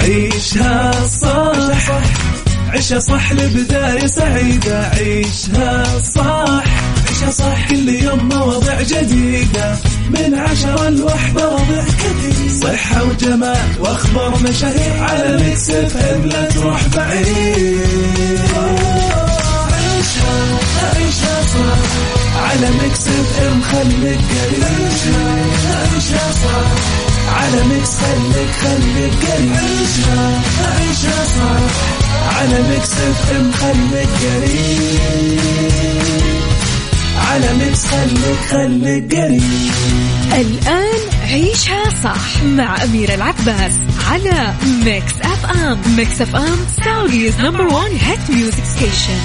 عيشها صح عيشها صح لبداية سعيدة. عيشها صح عيشها صح كل يوم مواضيع جديدة من 10 ل1 مواضيع كثير صحة وجمال واخبار مشاهير على ميكس اف ام لا تروح بعيد. عيشها صح على ميكس اف ام خليك قريب. عيشها صح على ميكس خليك قريب. عيشها صح على ميكس اف ام خليك قريب. على ميكس خليك قريب. الآن عيشها صح مع أميرة العباس على ميكس اف ام. ميكس اف ام سعوديز نمبر 1 هيت ميوزك ستيشن.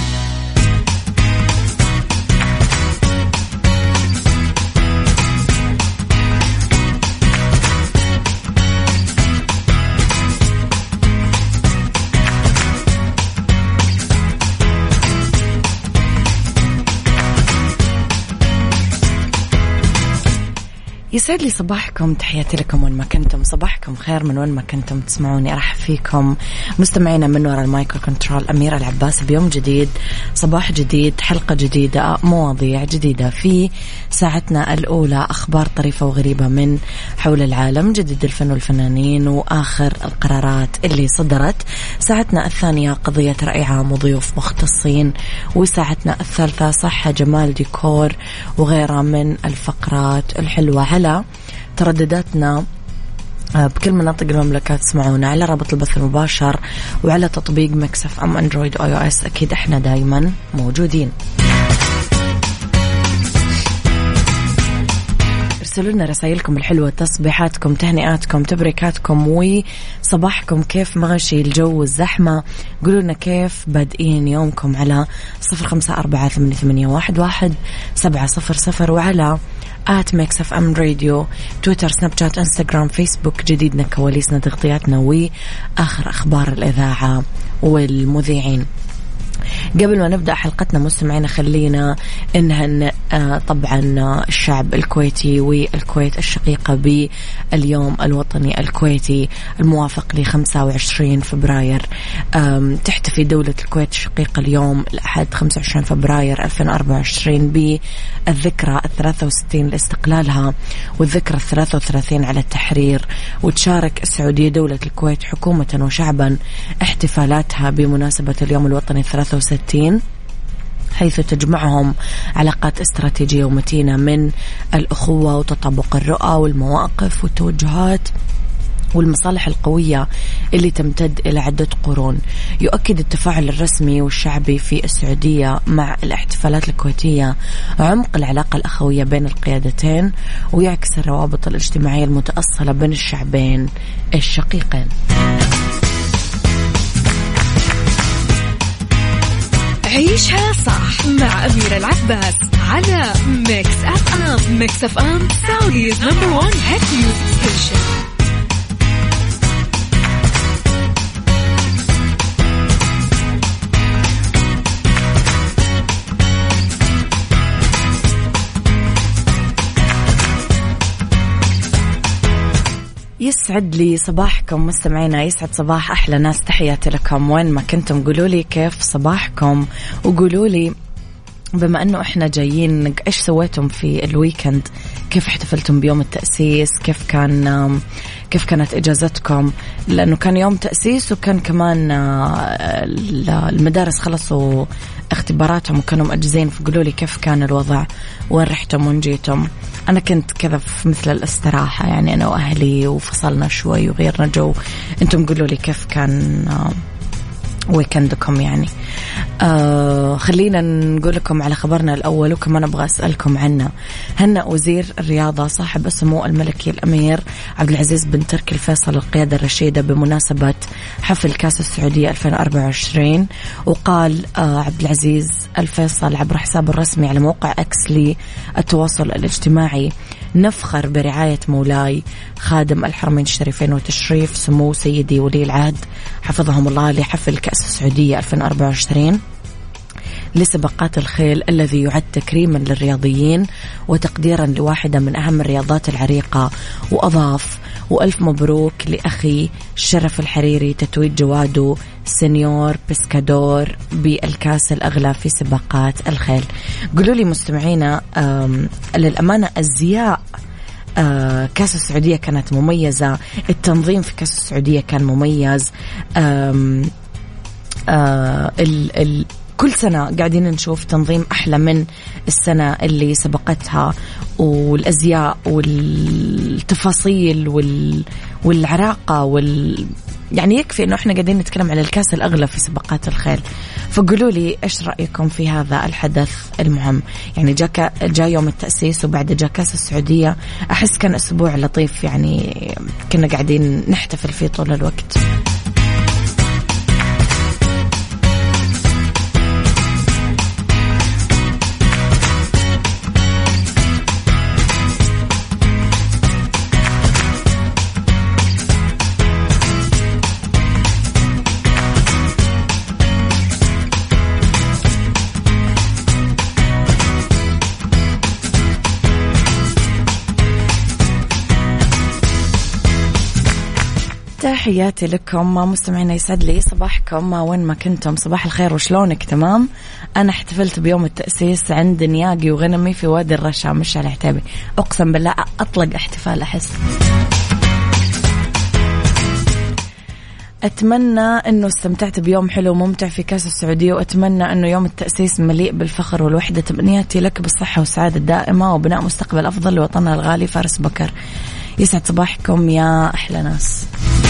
يسعد لي صباحكم، تحياتي لكم وين ما كنتم، صباحكم خير من وين ما كنتم تسمعوني. أرحب فيكم مستمعينا من وراء المايكرو كنترول أميرة العباس بيوم جديد، صباح جديد، حلقة جديدة، مواضيع جديدة. في ساعتنا الأولى أخبار طريفة وغريبة من حول العالم، جديد الفن والفنانين وآخر القرارات اللي صدرت. ساعتنا الثانية قضية رأي عام وضيوف مختصين، وساعتنا الثالثة صحة جمال ديكور وغيرها من الفقرات الحلوة. على تردداتنا بكل مناطق المملكة تسمعونا على رابط البث المباشر وعلى تطبيق ميكس اف ام اندرويد واي او اس. اكيد احنا دايما موجودين. ارسلوا لنا رسائلكم الحلوة، تصبيحاتكم، تهنئاتكم، تبريكاتكم، وصباحكم كيف ماشي الجو، الزحمة. قولوا لنا كيف بادئين يومكم على 0548811700 وعلى @ميكس اف ام راديو، تويتر، سناب شات، انستغرام، فيسبوك. جديدنا، كواليسنا، تغطياتنا، وآخر أخبار الإذاعة والمذيعين. قبل ما نبدأ حلقتنا مستمعينا خلينا إنها طبعا الشعب الكويتي والكويت الشقيقة باليوم الوطني الكويتي الموافق ل 25 فبراير. تحتفي دولة الكويت الشقيقة اليوم الأحد 25 فبراير 2024 بالذكرى 63 لاستقلالها والذكرى 33 على التحرير. وتشارك السعودية دولة الكويت حكومة وشعبا احتفالاتها بمناسبة اليوم الوطني 63، حيث تجمعهم علاقات استراتيجية ومتينة من الأخوة وتطابق الرؤى والمواقف والتوجهات والمصالح القوية اللي تمتد إلى عدة قرون. يؤكد التفاعل الرسمي والشعبي في السعودية مع الاحتفالات الكويتية عمق العلاقة الأخوية بين القيادتين، ويعكس الروابط الاجتماعية المتأصلة بين الشعبين الشقيقين. عيشها صح مع أميرة العباس على ميكس اف ام. ميكس اف ام سعوديز نمبر 1 هيت ميوزك ستيشن. يسعد لي صباحكم مستمعينا، يسعد صباح أحلى ناس، تحياتي لكم وين ما كنتم. قولوا لي كيف صباحكم، وقولوا لي بما أنه إحنا جايين إيش سويتم في الويكند، كيف احتفلتم بيوم التأسيس، كيف كانت إجازتكم، لأنه كان يوم تأسيس وكان كمان المدارس خلصوا اختباراتهم وكانوا مأجزين. فقولوا لي كيف كان الوضع، وين رحتم وين جيتم. أنا كنت كذا في مثل الاستراحة، يعني أنا وأهلي وفصلنا شوي وغيرنا جو. أنتم قولوا لي كيف كان ويكندكم يعني. خلينا نقول لكم على خبرنا الأول، وكمان أبغى أسألكم عنه. هنأ وزير الرياضة صاحب السمو الملكي الأمير عبد العزيز بن تركي الفيصل القيادة الرشيدة بمناسبة حفل كأس السعودية 2024. وقال عبد العزيز الفيصل عبر حسابه الرسمي على موقع اكس للتواصل الاجتماعي: نفخر برعاية مولاي خادم الحرمين الشريفين وتشريف سمو سيدي ولي العهد حفظهم الله لحفل كأس السعودية 2024 لسباقات الخيل، الذي يعد تكريما للرياضيين وتقديرا لواحدة من أهم الرياضات العريقة. وأضاف: وألف مبروك لأخي الشرف الحريري تتويج جوادو سينيور بسكادور بالكاس الأغلى في سباقات الخيل. قولوا لي مستمعينا، للأمانة الزياء كاس السعودية كانت مميزة، التنظيم في كاس السعودية كان مميز. كل سنة قاعدين نشوف تنظيم أحلى من السنة اللي سبقتها، والأزياء والتفاصيل والعراقة يعني يكفي إنه إحنا قاعدين نتكلم على الكاس الأغلى في سباقات الخيل. فقولوا لي إيش رأيكم في هذا الحدث المهم؟ يعني جاء يوم التأسيس وبعد جاء كاس السعودية، أحس كان أسبوع لطيف، يعني كنا قاعدين نحتفل فيه طول الوقت. تحياتي لكم مستمعينا، يسعد لي صباحكم وين ما كنتم. صباح الخير وشلونك؟ تمام. أنا احتفلت بيوم التأسيس عند نياقي وغنمي في وادي الرشا، مش على العتابي. أقسم بالله أطلق احتفال أحس. أتمنى أنه استمتعت بيوم حلو وممتع في كاس السعودية، وأتمنى أنه يوم التأسيس مليء بالفخر والوحدة. تمنياتي لك بالصحة والسعادة الدائمة وبناء مستقبل أفضل لوطننا الغالي. فارس بكر. يسعد صباحكم يا أحلى ناس.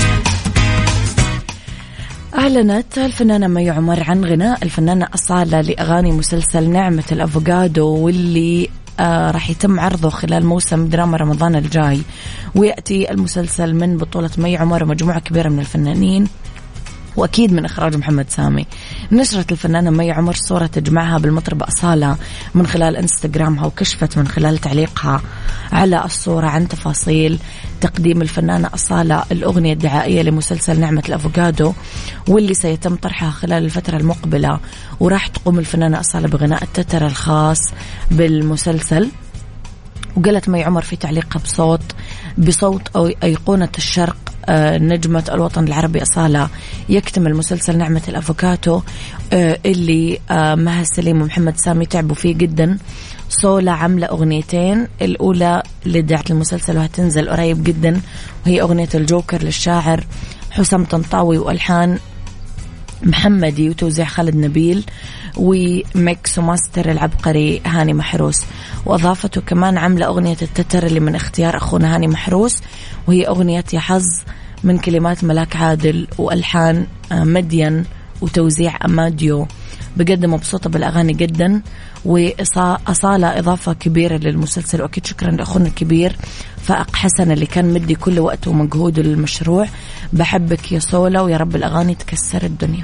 أعلنت الفنانة مي عمر عن غناء الفنانة أصالة لأغاني مسلسل نعمة الأفوكادو، واللي راح يتم عرضه خلال موسم دراما رمضان الجاي. ويأتي المسلسل من بطولة مي عمر ومجموعة كبيرة من الفنانين، وأكيد من إخراج محمد سامي. نشرت الفنانة مي عمر صورة تجمعها بالمطربة أصالة من خلال إنستغرامها، وكشفت من خلال تعليقها على الصورة عن تفاصيل تقديم الفنانة أصالة الأغنية الدعائية لمسلسل نعمة الأفوكادو، واللي سيتم طرحها خلال الفترة المقبلة. وراح تقوم الفنانة أصالة بغناء التتر الخاص بالمسلسل. وقالت مي عمر في تعليقها بصوت أو أيقونة الشرق نجمة الوطن العربي أصالة، يكتمل مسلسل نعمة الأفوكاتو اللي مها سليم ومحمد سامي تعبوا فيه جدا. صولة عاملة أغنيتين، الأولى اللي دعت المسلسل وهتنزل قريب جدا، وهي أغنية الجوكر للشاعر حسام طنطاوي، وألحان محمدي، وتوزيع خالد نبيل، وميكس وماستر العبقري هاني محروس. وأضافته كمان عاملة أغنية التتر اللي من اختيار أخونا هاني محروس، وهي أغنية يا حظ من كلمات ملاك عادل وألحان مدين وتوزيع أماديو. بجد مبسوطة بالأغاني جدا، وأصالة إضافة كبيرة للمسلسل. وأكيد شكرا لأخونا الكبير فائق حسن اللي كان مدي كل وقت ومجهوده للمشروع. بحبك يا صولة، ويا رب الأغاني تكسر الدنيا.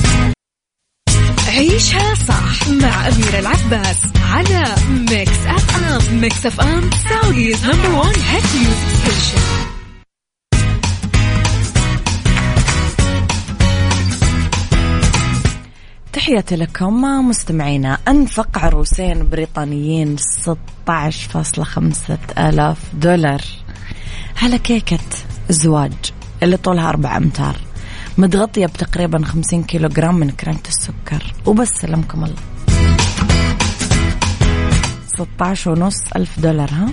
عيشها صح مع أميرة العباس على ميكس أف أم. ميكس أف أم سعوديز نمبر 1 هيت ميوزك ستيشن. تحياتي لكم مستمعينا. أنفق عروسين بريطانيين 16.5 آلاف دولار على كيكة الزواج اللي طولها 4 أمتار، متغطية بتقريبا 50 كيلوغرام من كريمة السكر. وبس سلمكم الله، 16.5 ألف دولار. ها،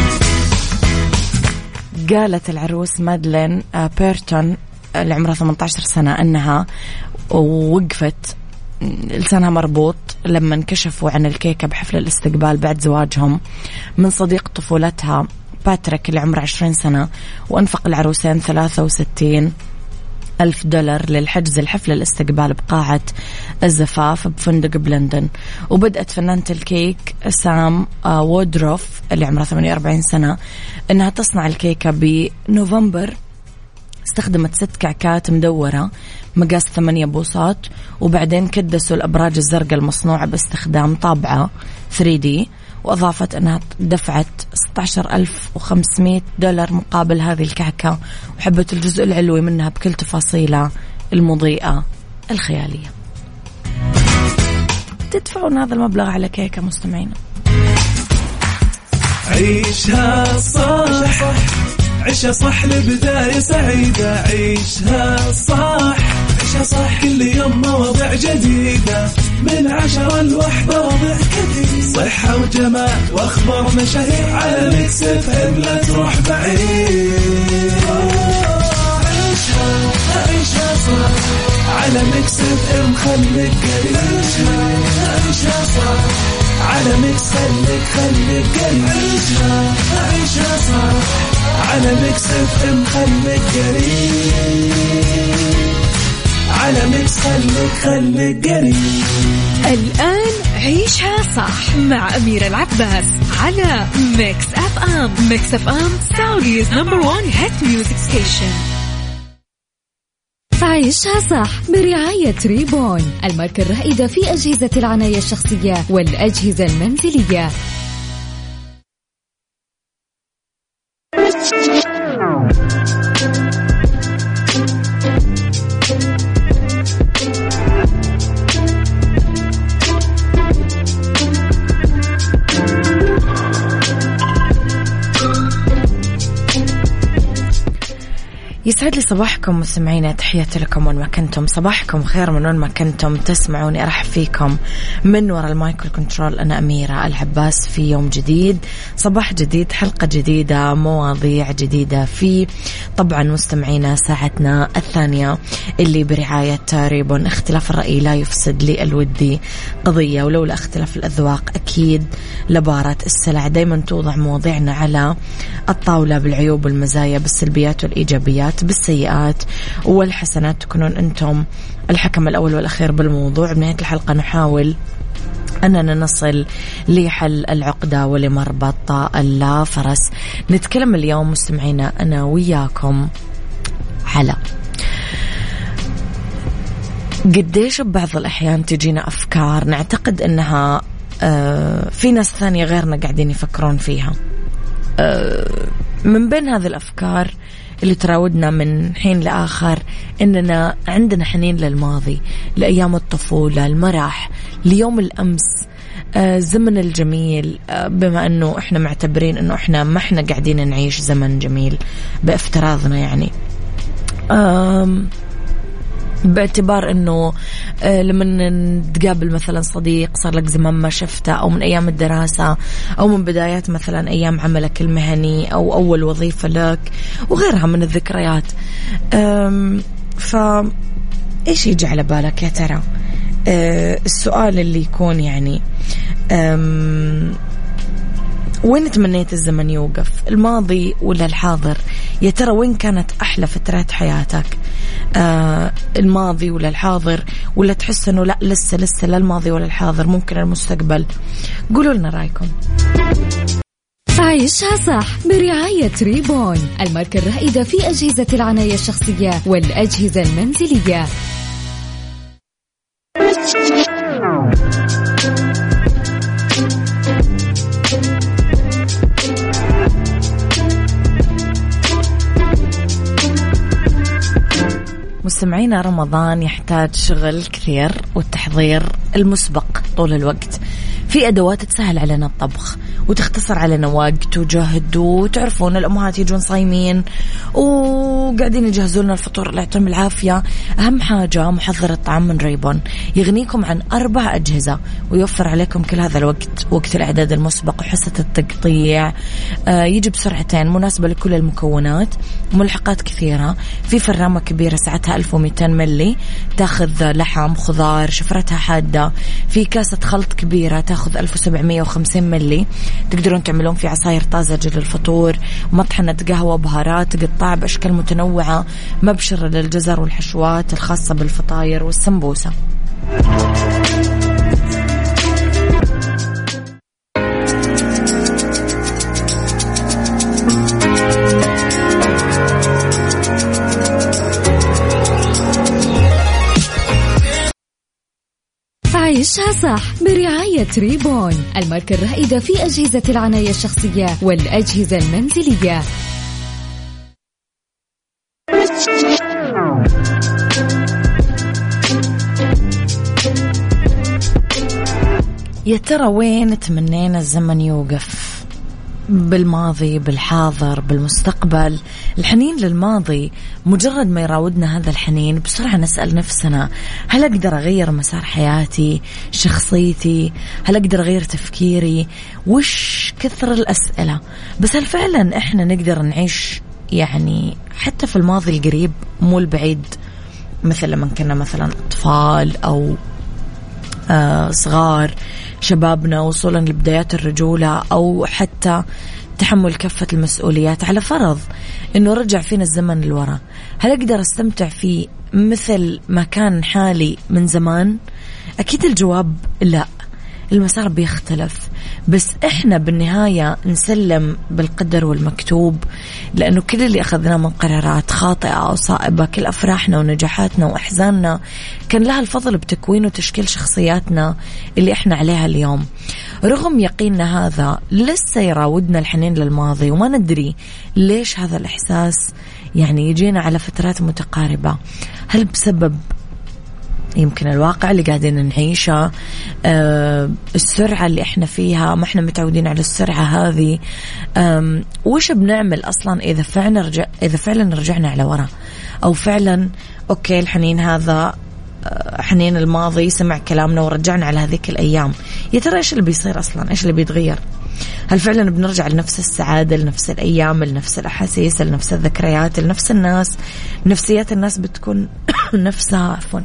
قالت العروس مادلين بيرتون اللي عمرها 18 سنة أنها وقفت لسانها مربوط لما انكشفوا عن الكيكة بحفل الاستقبال بعد زواجهم من صديق طفولتها باتريك اللي عمره 20 سنة. وأنفق العروسين 63 ألف دولار للحجز الحفل الاستقبال بقاعة الزفاف بفندق بلندن. وبدأت فنانة الكيك سام وودروف اللي عمرها 48 سنة أنها تصنع الكيكة بنوفمبر. استخدمت 6 كعكات مدورة مقاس 8 بوصات، وبعدين كدسوا الأبراج الزرقاء المصنوعة باستخدام طابعة 3D. وأضافت أنها دفعت 16,500 دولار مقابل هذه الكعكة، وحبت الجزء العلوي منها بكل تفاصيلها المضيئة الخيالية. تدفعون هذا المبلغ على كيكة مستمعين؟ عيشها صح عيشها صح لبداية سعيدة. عيشها صح، عيشها صح، كل يوم مواضيع جديدة من 10 ل1 وضع كثير. صحة وجمال واخبار مشاهير على ميكس اف ام، لا تروح بعيد. عيشها عيشها صح على ميكس اف ام، خليك قريب. عيشها صح على ميكس، خليك قريب. عيشها صح على ميكس اف ام، خليك قريب. على ميكس خليك قريب. الآن عيشها صح مع أميرة العباس على ميكس اف ام. ميكس اف ام سعوديز نمبر 1 هيت ميوزك ستيشن. عيشها صح برعاية ريبون، الماركة الرائدة في أجهزة العناية الشخصية والأجهزة المنزلية. يسعد لي صباحكم مستمعينا، تحياتي لكم وين ما كنتم. صباحكم خير من وين ما كنتم تسمعوني. أرحب فيكم من وراء المايكرو كنترول، أنا أميرة العباس في يوم جديد، صباح جديد، حلقة جديدة، مواضيع جديدة في طبعا مستمعينا ساعتنا الثانية اللي برعاية ريبون. اختلاف الرأي لا يفسد لي الودي قضية، ولولا اختلاف الأذواق أكيد لبارة السلع. دايما توضع مواضيعنا على الطاولة بالعيوب والمزايا، بالسلبيات والإيجابيات، بالسيئات والحسنات، تكونون أنتم الحكم الأول والأخير بالموضوع. بنهاية الحلقة نحاول أننا نصل لحل العقدة ولمربط الفرس. نتكلم اليوم مستمعينا أنا وياكم على قديش ببعض الأحيان تجينا أفكار نعتقد أنها في ناس ثانية غيرنا قاعدين يفكرون فيها. من بين هذه الأفكار اللي تراودنا من حين لآخر إننا عندنا حنين للماضي، لأيام الطفولة، المرح، ليوم الأمس، زمن الجميل، بما أنه إحنا معتبرين أنه إحنا ما إحنا قاعدين نعيش زمن جميل بافتراضنا، يعني باعتبار أنه لما نتقابل مثلا صديق صار لك زمان ما شفته، أو من أيام الدراسة، أو من بدايات مثلا أيام عملك المهني، أو أول وظيفة لك، وغيرها من الذكريات. فإيش يجي على بالك يا ترى؟ السؤال اللي يكون يعني وين تمنيت الزمن يوقف، الماضي ولا الحاضر؟ يا ترى وين كانت أحلى فترات حياتك، الماضي ولا الحاضر؟ ولا تحس أنه لا لسه لا الماضي ولا الحاضر، ممكن المستقبل؟ قولوا لنا رأيكم. عيشها صح برعاية ريبون، الماركة الرائدة في أجهزة العناية الشخصية والأجهزة المنزلية. مستمعينا، رمضان يحتاج شغل كثير والتحضير المسبق طول الوقت. في أدوات تسهل علينا الطبخ وتختصر علينا وقت وجهد، وتعرفون الأمهات يجون صايمين وقاعدين يجهزوا لنا الفطور اللي يعطيهم العافية. أهم حاجة محضر الطعام من ريبون، يغنيكم عن 4 أجهزة ويوفر عليكم كل هذا الوقت، وقت الإعداد المسبق وحصة التقطيع. يجي بسرعتين، مناسبة لكل المكونات، ملحقات كثيرة. في فرامة كبيرة سعتها 1200 ملي تاخذ لحم، خضار، شفرتها حادة. في كاسة خلط كبيرة تاخذ 1750 ملي، تقدرون تعملون في عصاير طازجة للفطور، مطحنة قهوة، بهارات تقطع بأشكال متنوعة، مبشرة للجزر والحشوات الخاصة بالفطاير والسمبوسة. عيشها صح برعاية ريبون، الماركة الرائدة في أجهزة العناية الشخصية والأجهزة المنزلية. يا ترى وين تمنينا الزمن يوقف؟ بالماضي، بالحاضر، بالمستقبل. الحنين للماضي مجرد ما يراودنا هذا الحنين بسرعة نسأل نفسنا هل أقدر أغير مسار حياتي، شخصيتي؟ هل أقدر أغير تفكيري؟ وش كثر الأسئلة. بس هل فعلا إحنا نقدر نعيش يعني حتى في الماضي القريب مو البعيد، مثل لما كنا مثلا أطفال أو صغار، شبابنا وصولا لبدايات الرجولة، أو حتى تحمل كافة المسؤوليات، على فرض أنه رجع فينا الزمن للوراء، هل أقدر أستمتع فيه مثل ما كان حالي من زمان؟ أكيد الجواب لا، المسار بيختلف. بس إحنا بالنهاية نسلم بالقدر والمكتوب، لأنه كل اللي أخذناه من قرارات خاطئة أو صائبة، كل أفراحنا ونجاحاتنا وأحزاننا كان لها الفضل بتكوين وتشكيل شخصياتنا اللي إحنا عليها اليوم. رغم يقيننا هذا لسه يراودنا الحنين للماضي، وما ندري ليش هذا الإحساس يعني يجينا على فترات متقاربة. هل بسبب يمكن الواقع اللي قاعدين نعيشه، السرعة اللي احنا فيها، ما احنا متعودين على السرعة هذه؟ وش بنعمل اصلا اذا فعلا رجعنا على ورا، او فعلا اوكي الحنين هذا حنين الماضي سمع كلامنا ورجعنا على هذيك الايام، يا ترى ايش اللي بيصير اصلا؟ ايش اللي بيتغير؟ هل فعلا بنرجع لنفس السعادة، لنفس الأيام، لنفس الأحاسيس، لنفس الذكريات، لنفس الناس؟ نفسيات الناس بتكون نفسها عفوا.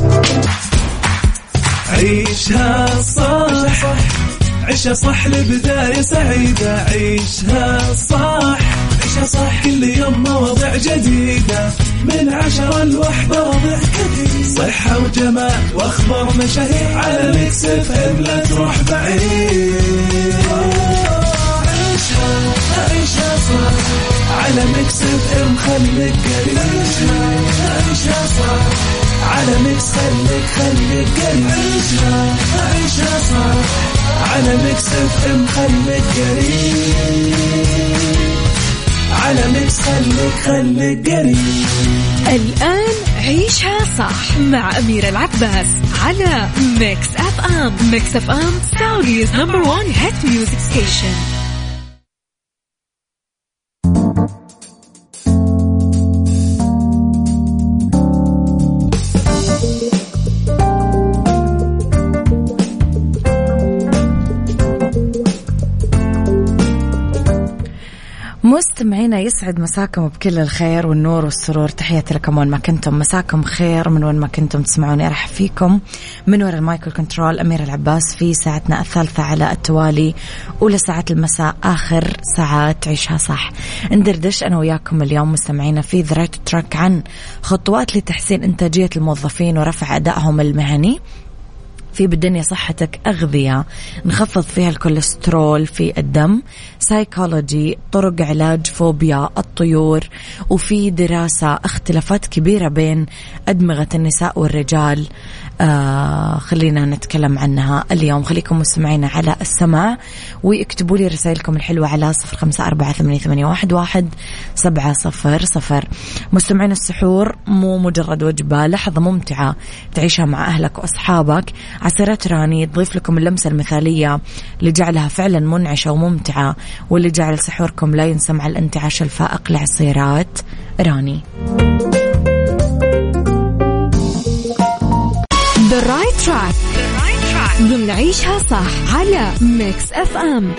عيشها صح، عيشها صح لبداية سعيدة، عيشها صح، عيشها صح كل يوم مواضيع جديدة، من 10 ل1 وضع جديد، صحة وجمال وأخبار مشاهير، على ميكس اف ام لا تروح بعيد. عيشها صح على ميكس اف ام خليك قريب، عيشها صح على ميكس خليك قريب، عيشها صح على ميكس اف ام خليك قريب، على ميكس خليك قريب. الآن عيشها صح مع أميرة العباس على ميكس اف ام. ميكس اف ام سعوديز نمبر 1 هيت ميوزك ستيشن. مستمعينا يسعد مساكم بكل الخير والنور والسرور، تحياتي لكم وين ما كنتم، مساكم خير من وين ما كنتم تسمعوني. أرحب فيكم من وراء المايكل كنترول أميرة العباس في ساعتنا الثالثة على التوالي، أولى ساعات المساء، آخر ساعات عيشها صح. ندردش أنا وياكم اليوم مستمعينا في ذا رايت تراك عن خطوات لتحسين إنتاجية الموظفين ورفع أدائهم المهني. في بالدنيا صحتك أغذية نخفض فيها الكوليسترول في الدم، سايكولوجي، طرق علاج فوبيا الطيور، وفي دراسة اختلافات كبيرة بين أدمغة النساء والرجال. خلينا نتكلم عنها اليوم. خليكم مستمعين على السماع ويكتبوا لي رسائلكم الحلوة على 0548811700. مستمعين السحور مو مجرد وجبة، لحظة ممتعة تعيشها مع أهلك وأصحابك. عسيرات راني تضيف لكم اللمسة المثالية اللي جعلها فعلا منعشة وممتعة، واللي جعل سحوركم لا ينسى مع الانتعاش الفائق لعصيرات راني. The right track ضمن عيشها صح على ميكس اف ام.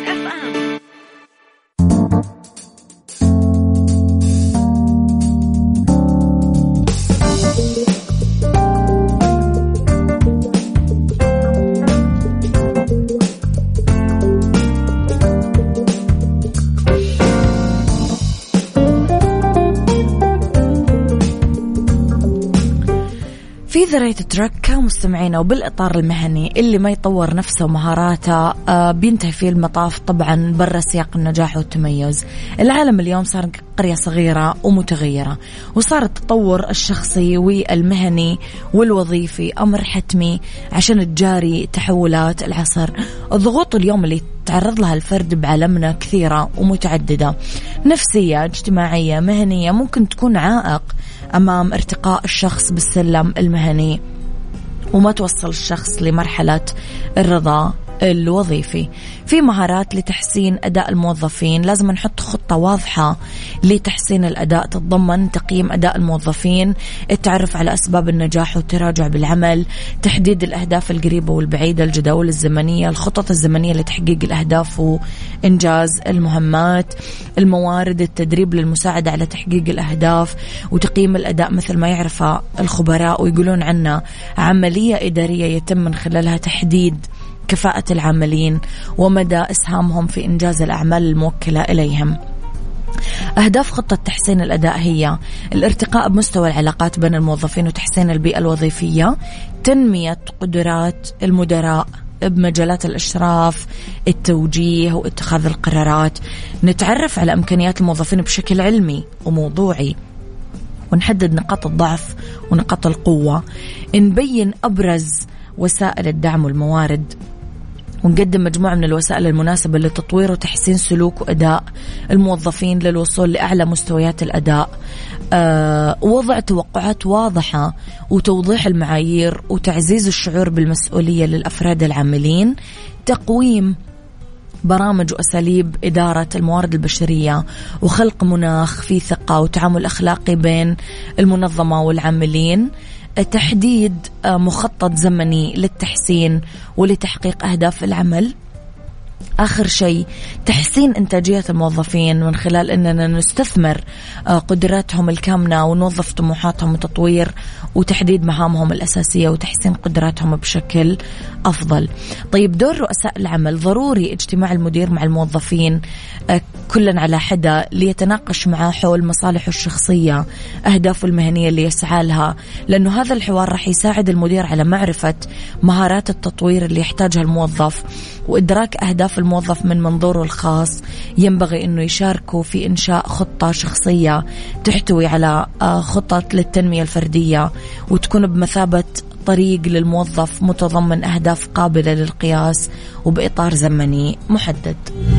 في ذرية ترك مستمعينا، وبالإطار المهني اللي ما يطور نفسه ومهاراته بينتهي فيه المطاف طبعا برا سياق النجاح والتميز. العالم اليوم صار قرية صغيرة ومتغيرة، وصار التطور الشخصي والمهني والوظيفي أمر حتمي عشان تجاري تحولات العصر. الضغوط اليوم اللي تعرض لها الفرد بعالمنا كثيرة ومتعددة، نفسية، اجتماعية، مهنية، ممكن تكون عائق أمام ارتقاء الشخص بالسلم المهني وما توصل الشخص لمرحلة الرضا الوظيفي. في مهارات لتحسين أداء الموظفين، لازم نحط خطة واضحة لتحسين الأداء تتضمن تقييم أداء الموظفين، التعرف على أسباب النجاح والتراجع بالعمل، تحديد الأهداف القريبة والبعيدة، الجداول الزمنية، الخطط الزمنية لتحقيق الأهداف وإنجاز المهمات، الموارد، التدريب للمساعدة على تحقيق الأهداف، وتقييم الأداء مثل ما يعرف الخبراء ويقولون عنه عملية إدارية يتم من خلالها تحديد كفاءة العاملين ومدى إسهامهم في إنجاز الأعمال الموكلة إليهم. أهداف خطة تحسين الأداء هي الارتقاء بمستوى العلاقات بين الموظفين وتحسين البيئة الوظيفية، تنمية قدرات المدراء بمجالات الإشراف، التوجيه واتخاذ القرارات، نتعرف على إمكانيات الموظفين بشكل علمي وموضوعي، ونحدد نقاط الضعف ونقاط القوة، نبين أبرز وسائل الدعم والموارد، ونقدم مجموعة من الوسائل المناسبة لتطوير وتحسين سلوك وأداء الموظفين للوصول لأعلى مستويات الأداء، وضع توقعات واضحة وتوضيح المعايير وتعزيز الشعور بالمسؤولية للأفراد العاملين، تقويم برامج وأساليب إدارة الموارد البشرية، وخلق مناخ فيه ثقة وتعامل أخلاقي بين المنظمة والعاملين، تحديد مخطط زمني للتحسين ولتحقيق أهداف العمل. آخر شيء تحسين إنتاجية الموظفين من خلال أننا نستثمر قدراتهم الكامنة ونوظف طموحاتهم وتطوير وتحديد مهامهم الأساسية وتحسين قدراتهم بشكل أفضل. طيب دور رؤساء العمل، ضروري اجتماع المدير مع الموظفين كلا على حدة ليتناقش معه حول مصالحه الشخصية، أهدافه المهنية اللي يسعى لها، لأنه هذا الحوار راح يساعد المدير على معرفة مهارات التطوير اللي يحتاجها الموظف وإدراك أهداف الموظف من منظوره الخاص. ينبغي أنه يشاركوا في إنشاء خطة شخصية تحتوي على خطط للتنمية الفردية وتكون بمثابة طريق للموظف متضمن أهداف قابلة للقياس وبإطار زمني محدد.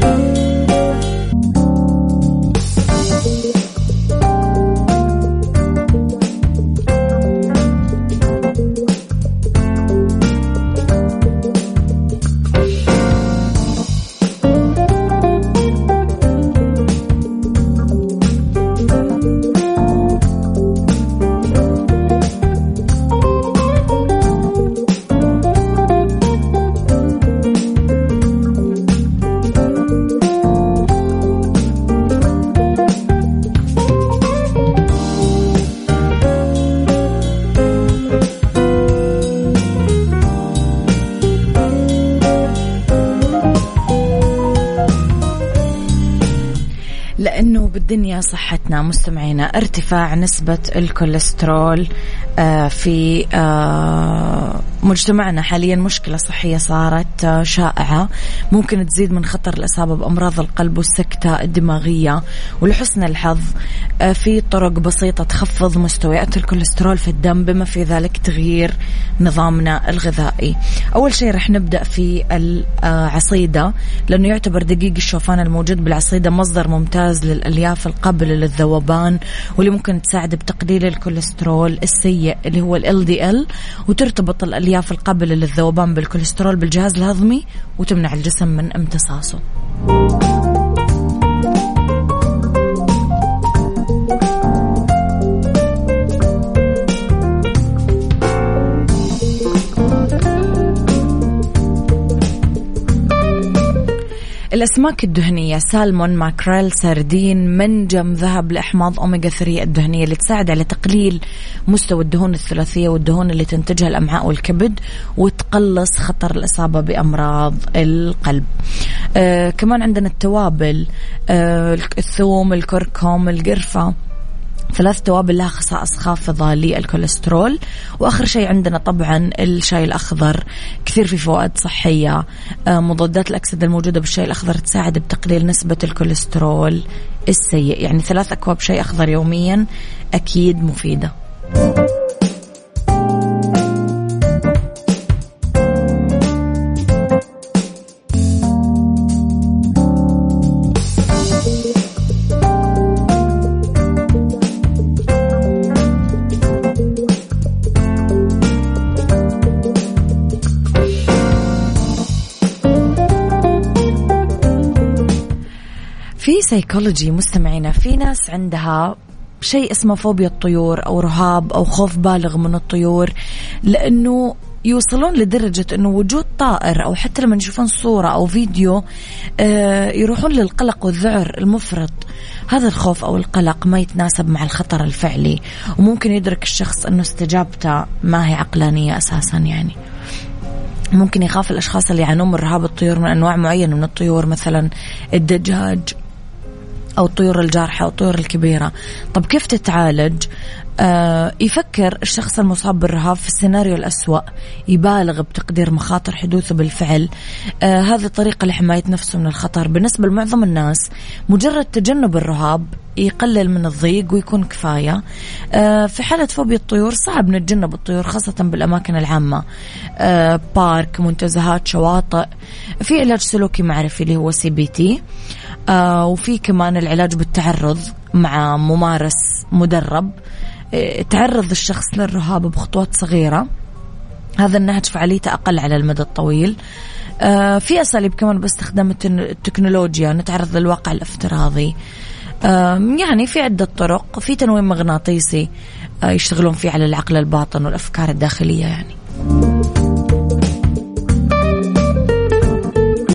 لأنه بالدنيا صحتنا مستمعينا ارتفاع نسبة الكوليسترول في مجتمعنا حاليا مشكلة صحية صارت شائعة، ممكن تزيد من خطر الإصابة بأمراض القلب والسكتة الدماغية. ولحسن الحظ في طرق بسيطة تخفض مستويات الكوليسترول في الدم بما في ذلك تغيير نظامنا الغذائي. أول شيء رح نبدأ في العصيدة، لأنه يعتبر دقيق الشوفان الموجود بالعصيدة مصدر ممتاز للألياف القابلة للذوبان واللي ممكن تساعد بتقليل الكوليسترول السيء اللي هو ال LDL، وترتبط الألياف القابلة للذوبان بالكوليسترول بالجهاز الهضمي وتمنع الجسم من امتصاصه. الأسماك الدهنية سالمون، ماكريل، سردين، منجم، ذهب لأحماض أوميغا 3 الدهنية اللي تساعد على تقليل مستوى الدهون الثلاثية والدهون اللي تنتجها الأمعاء والكبد وتقلص خطر الإصابة بأمراض القلب. كمان عندنا التوابل، الثوم، الكركم، القرفة، 3 توابل لها خصائص خافضة للكوليسترول. وآخر شيء عندنا طبعا الشاي الأخضر، كثير في فوائد صحية. مضادات الأكسدة الموجودة بالشاي الأخضر تساعد بتقليل نسبة الكوليسترول السيء، يعني 3 أكواب شاي أخضر يوميا أكيد مفيدة. بالسايكولوجي مستمعينا في ناس عندها شيء اسمه فوبيا الطيور أو رهاب أو خوف بالغ من الطيور، لأنه يوصلون لدرجة أنه وجود طائر أو حتى لما يشوفون صورة أو فيديو يروحون للقلق والذعر المفرط. هذا الخوف أو القلق ما يتناسب مع الخطر الفعلي، وممكن يدرك الشخص أنه استجابته ما هي عقلانية أساسا. يعني ممكن يخاف الأشخاص اللي يعانون من رهاب الطيور من أنواع معينة من الطيور، مثلا الدجاج أو الطيور الجارحة أو الطيور الكبيرة. طب كيف تتعالج؟ يفكر الشخص المصاب بالرهاب في السيناريو الأسوأ، يبالغ بتقدير مخاطر حدوثه بالفعل. هذه طريقة لحماية نفسه من الخطر. بالنسبة لمعظم الناس مجرد تجنب الرهاب يقلل من الضيق ويكون كفاية. في حالة فوبيا الطيور صعب نتجنب الطيور خاصة بالأماكن العامة، بارك، منتزهات، شواطئ. في علاج سلوكي معرفي اللي هو CBT، وفي كمان العلاج بالتعرض مع ممارس مدرب. تعرض الشخص للرهاب بخطوات صغيرة، هذا النهج فعاليته أقل على المدى الطويل. في أساليب كمان باستخدام التكنولوجيا، نتعرض للواقع الافتراضي. يعني في عدة طرق. في تنويم مغناطيسي يشتغلون فيه على العقل الباطن والأفكار الداخلية يعني.